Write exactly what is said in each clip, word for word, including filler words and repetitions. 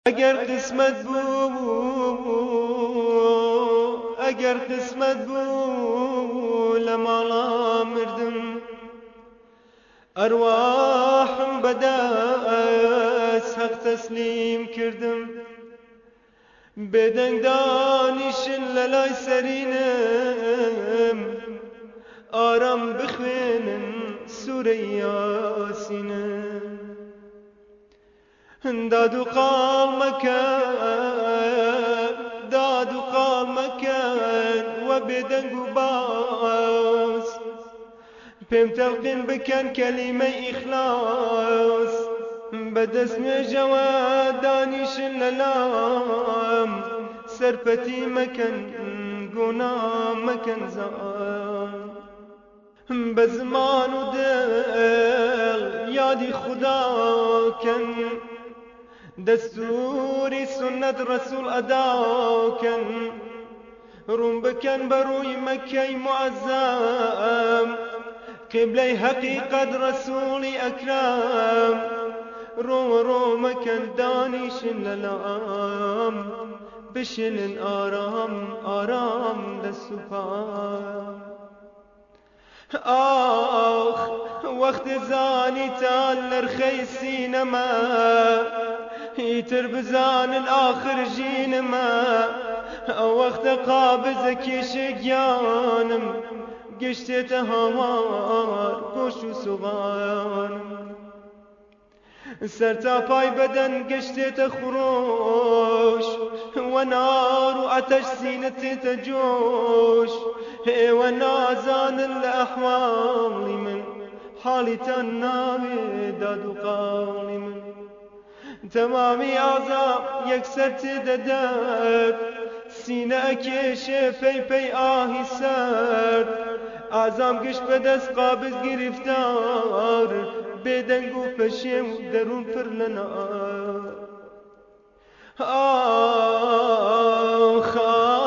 اگر قسمت بود اگر قسمت بود لمالا مردم ارواحم بدست حق تسلیم کردم بدنگ دانیشن للای سرینم آرام بخوینن سوره یاسینم داد و قال مكان داد و قال مكان وبدنگ و باس بهم تلقين بكان كلمة إخلاص بدس جواد دانيش اللام سربتي مكان قنا مكان زان بزمان ودل يادي خدا كان دستوري سنة رسول أداو كان روم بكن بروي مكي معزام قبلي حقيقة رسولي أكرام رو رو مكن دانيش للام بشل آرام آرام دستوفام آخ وقت زاني تال نرخيسين ما يتر بزان الآخر جين ما وقت قابزك يشقيانم قشتت هوار قوش وصغانم سرتا باي بدن قشتت خروش ونار وعتش سينتي تجوش ونازان الأحوال من حالي تنامي داد وقالي من تمامي أعزام يكسرت ددات سينا كيشي في في آهي سرد أعزام قش بدس قابز گرفتار بدنگو فشيم درون فرلنا آخ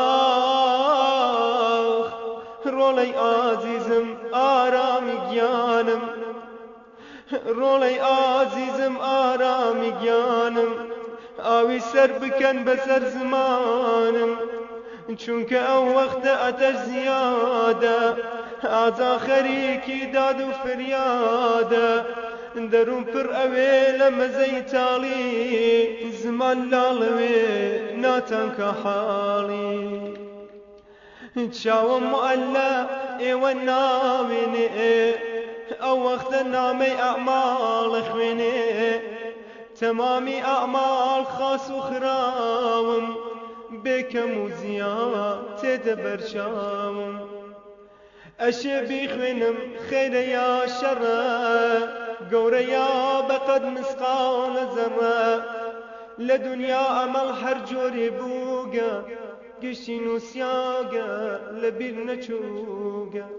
آخ رولي عزيزم آرامي گيانم رولي عزيزم آرامي گيانم آوي سر بكن بسر زمانم چونك او وقت اتش زيادة اعزا خريكي دادو فريادة درون پر اويل مزي تالي زمان لالوي ناتنك حالي تشاوم مؤلا ايوه نامني او وقت نامي اعمال خويني تمامي اعمال خاص وخراوم بكم وزياد تدبر شاوم اشي بيخوينم خير يا شر قورة يا بقد مسقال زرة لدنيا امل حرجوري بوغا قشين وسياقا لبيرنا تشوقا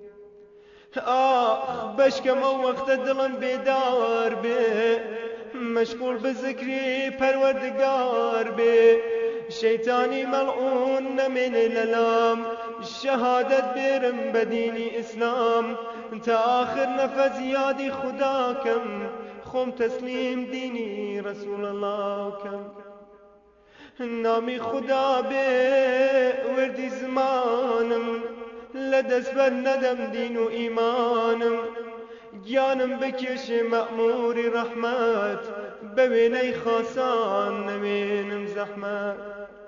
آخ بشكم وقت دلن بيدار بي مشغول بذكري پروردگار بي شيطاني ملعون من الالام الشهادة بيرم بديني اسلام انت آخر نفس يادي خدا كم خوم تسليم ديني رسول الله كم نامي خدا بي وردي زمانم لدس بر ندم دين و إيمانم جانم بكش مأمور رحمت بويني خاصان نمينم زحمت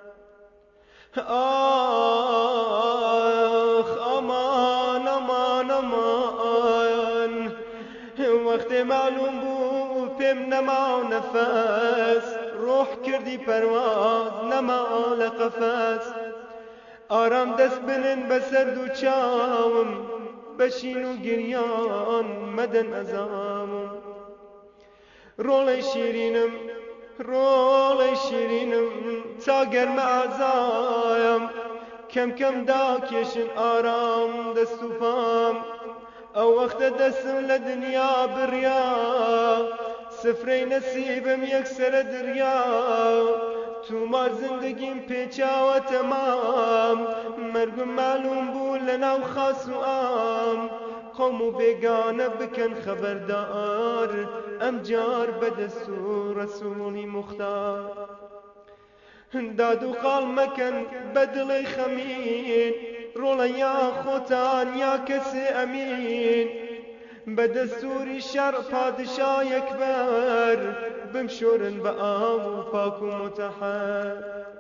آخ امان امان امان وقت معلوم بو پیم نما نفس روح کردی پرواز نما لقفس آرام دست بنن بسر دو چاوم بشین و گریان مدن ازامم رول شیرینم رول شیرینم تا گرم عزایم کم کم داکشن آرام دست و پام او وقت دستم لدنیا بریا سفره نصیبم یکسر دریا تو مار زندگیم پیچا و تمام مرگم معلوم بول لنا و خاص و عام قوم و بێگانە بکەن خەبەردار ئەم جار بەدەستوو ڕەسووڵی موختار داد و قاڵ مەکەن بە دڵی خەمین ڕۆڵە یا خۆتان یا کەسێ ئەمین بە دەستوری شەڕ پادشا یەکبەر بمشۆرن بە ئاو و پاک و متەحەر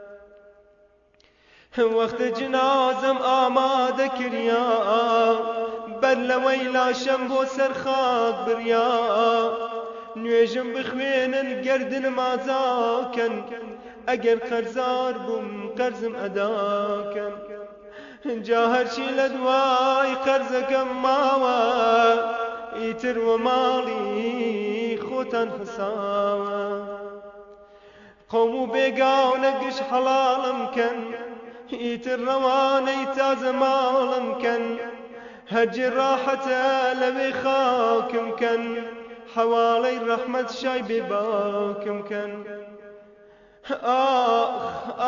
وەختە جنازەم ئامادە کریا بەر لەوەی لاشەم بۆ سەر خاک بریا نوێژم بخوێنن گەردنم ئازاکەن ئەگەر قەرزار بووم قەرزم ئەداکەن جا هەرچی لە دوای قەرزەکەم ماوە ئیتر وە ماڵی خۆتان حساوە قوم و بێگاونە گشت حەڵاڵم کەن ئیتر ڕەوانەی تازە ماڵم کەن هەرجێ ڕاحەتە لەوێ خاکم کەن حەواڵەی ڕەحمەت شای بێباکم کەن ئاخ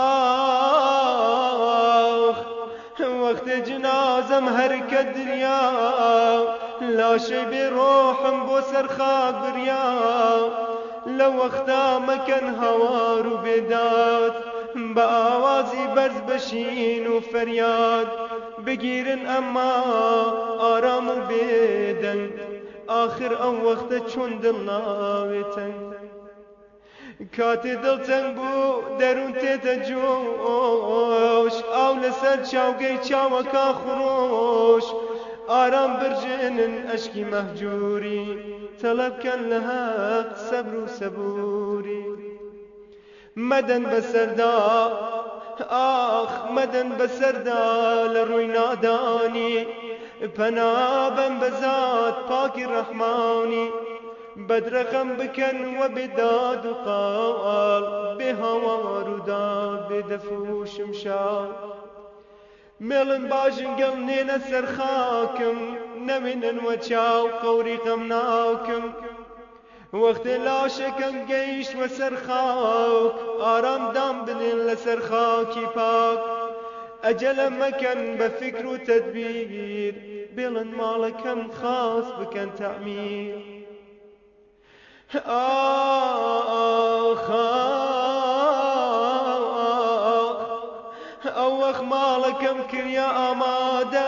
ئاخ وەختێ جنازەم هەرکە دریا لاشەی بێ ڕۆحم بۆ سەر خاک بریا لە وەختا مەکەن هەوار و بێداد بە ئاوازی بەرز بەشین و فەریاد بگیرن ئەمما ئارام و بێدەنگ ئاخر ئەو وەختە چۆن دڵ ناوێتەنگ کاتێ دڵتەنگ بوو دەروون تێتە جۆش ئاو لەسەر چاوگەی چاوەکە خڕۆش ئارام برژێنن ئەشکی مەهجووری تەڵەبکەن لە هەق سەبر و سەبووری مەدەن بەسەردا ئاخ مەدەن بەسەردا لە ڕووی نادانی پەنابەن بەزات پاکی ڕەحمانی بەدرەخەم بکەن وە بێداد و قاڵ بێ هاوار و داد بێ دەف و شمشاو مێڵن باژنگەڵ نێنە سەر خاکم نەمێنن وە چاو قەوری غەم ناوکم وەختێ لاشەکەم گەیشت وە سەر خاک ئارام دام بنێن لەسەر خاکی پاک ئەجەلە مەکەن بە فکر و تەدبیر بێڵن ماڵەکەم خاس بکەن تەعمیر ئاخ ئەو وەخت ماڵەکەم کریا ئامادە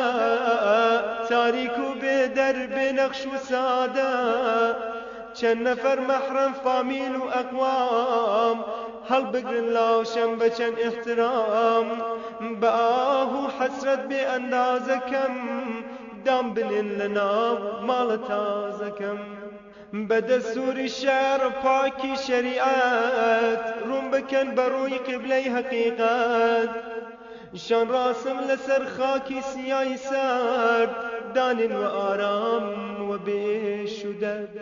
تاریک و بێدەر بێنەخش و سادە چەند نەفەر مەحرەم فامیل و ئەقوام هەڵبگرن لاوشەم بە چەند ئیحترام بە ئاه و حەسرەت بێ ئەندازەکەم دام بنێن لە ناو ماڵە تازەکەم بە دەستوری شەڕ پاکی شەریعەت ڕوون بکەن بە ڕووی قیبلەی حەقیقەت شان ڕاسم لەسەر خاکی سیای سەرد دانن و ئارام و بێش و دەرد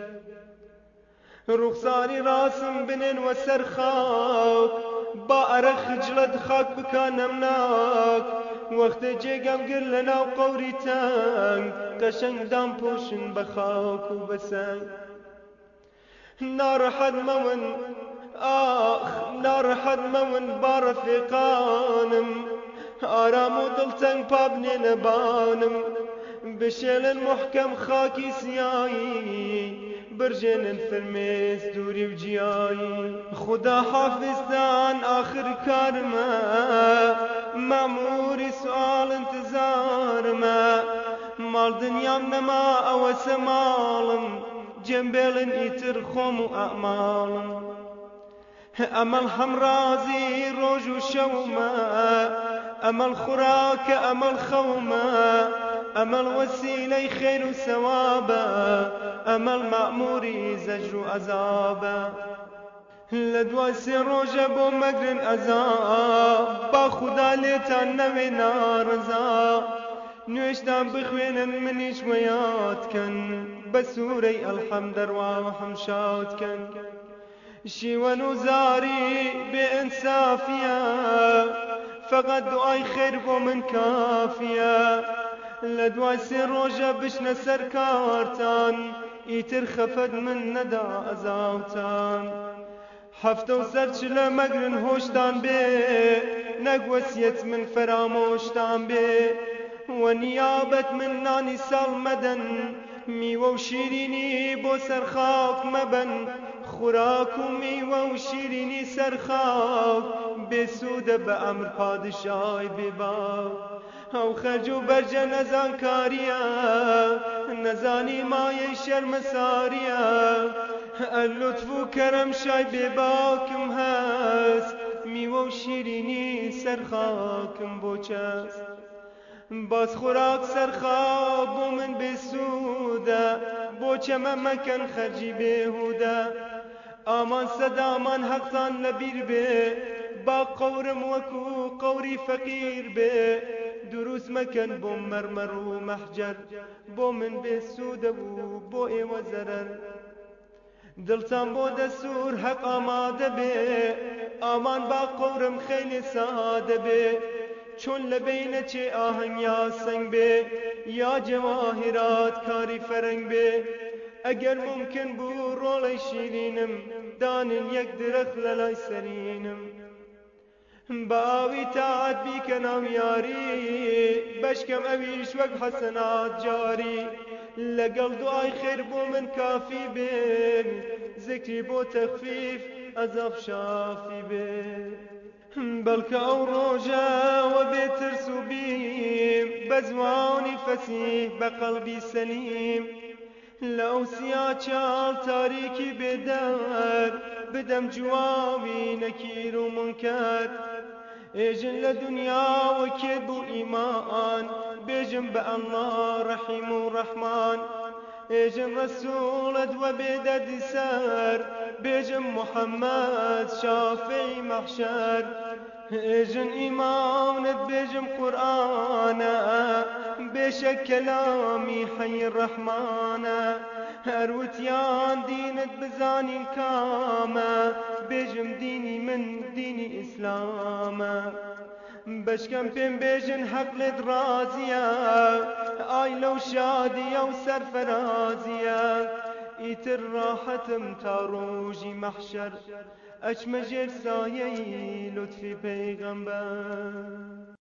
ڕوخساری ڕاسم بنێن وە سەر خاک با ئەرە خجلەت خاک بکانم ناک وەختە جێگەم گر لە ناو قەوری تەنگ قەشەنگ دام پۆشن بە خاک و بە سەنگ ناڕەحەت مەون ئاخ ناڕەحەت مەون با ڕەفیقانم ئارام و دڵتەنگ پا بنێنە بانم بشێلن محکەم خاکی سیایی برژێنن فرمێس دووری و جیایی خدا حافظدان آخر کارمە مەموری سوال انتظارمە ماڵ دنیام نەما ئەوەسە ماڵم جێمبێڵن ئیتر خۆم و ئەعماڵم ئەمەڵ هەمڕازی ڕۆژ و شەومە ئەمەڵ خوراکە ئەمەڵ خەومە ئەمەڵ وەسیلەی خێر و سەوابە ئەمەڵ مەعموری زەجر و عەزابە لە دوای سێ ڕۆژە بۆ مەگرن ئەزا با خودا لێتان نەوێ ناڕەزا نوێشتان بخوێنن منیش وەیادکەن بە سوورەی ئەلحەم دەرواوە هەمشادکەن شیوەن و زاری بێ ئینسافیە فەقەت دوعای خێر بۆ من کافیە لە دوای سێ ڕۆژە بشنە سەر کارتان ئیتر خەفەت من نەدا ئەزاوتان هەفتە و سەرچ لە مەگرن هۆشتان بێ نەک وەسیەت من فەرامۆشتان بێ ونيابة من نانی ساڵ مەدەن میوە و شیرینی بۆ سەرخاک مەبەن خوراک و میوە و شیرینی سەرخاک بێسوودە بە ئەمر پادشای بێباک ئەو خەرج و بەرجە نەزانکاریە نەزانی مایەی شەرمەساریە ئەلوتف و کەرەم شای بێباکم هەست میوە و شیرینی سەرخاکم بۆ چەست باز خوراک سەرخاک بۆ من بێسوودە بۆ چەمە مەکەن خەرجی بێهودە ئامان سەدامان حەقتان لەبیر بێ با قەورم وەکو قەوری فەقیر بێ دروست مەکەن بۆ مەرمەر و مەحجەر بۆ من بێسوودە بوو بۆ ئێوە زەرەر دڵتان بۆ دەسوور حەق ئامادە بێ ئامان با قەورم خەیلێ سادە بێ چۆن لە بینە چێ ئاهەنگ یا سەنگ بێ یا جەواهرات کاری فەرەنگ بێ ئەگەر ممکن بوو ڕۆڵەی شیرینم دانن یەک درەخت لە لای سەرینم بە ئاوی تاعەت بیکە ناو یاری بەشکەم ئەویش وەک حەسەنات جاری لەگەڵ دوعای خێر بۆ من کافی بێن زیکری بۆ تەخفیف ئەزاب شافی بێن بەڵکە ئەو ڕۆژەوە بێترس و بیم بە زوانی فەسیح بە قەڵبی سەلیم لە ئەو سیا چاڵ تاریکی بێدەر بدەم جواوی نەکیر و منکەر ئێژن لە دنیاوە کێت بوو ئیمان بێژم بە ئەڵڵا ڕەحیم و ڕەحمان ئێژن ڕەسوولت وە بێدەردی سەر بێژم محەممەد شافعی مەحشەر ئێژن ئیمامت بێژم قورئانە بێشە کەلامی حەی ڕەحمانە هەروتیان دینت بزانین کامە بێژم دینی من دینی ئیسلامە بەشکەم پێم بێژن حەقلت ڕازیە ئای لەو شادیە و سەرفەرازیە ئیتر ڕاحەتم تا ڕۆژی مەحشەر ئەچمە ژێر سایەی لوتفی پەیغەمبەر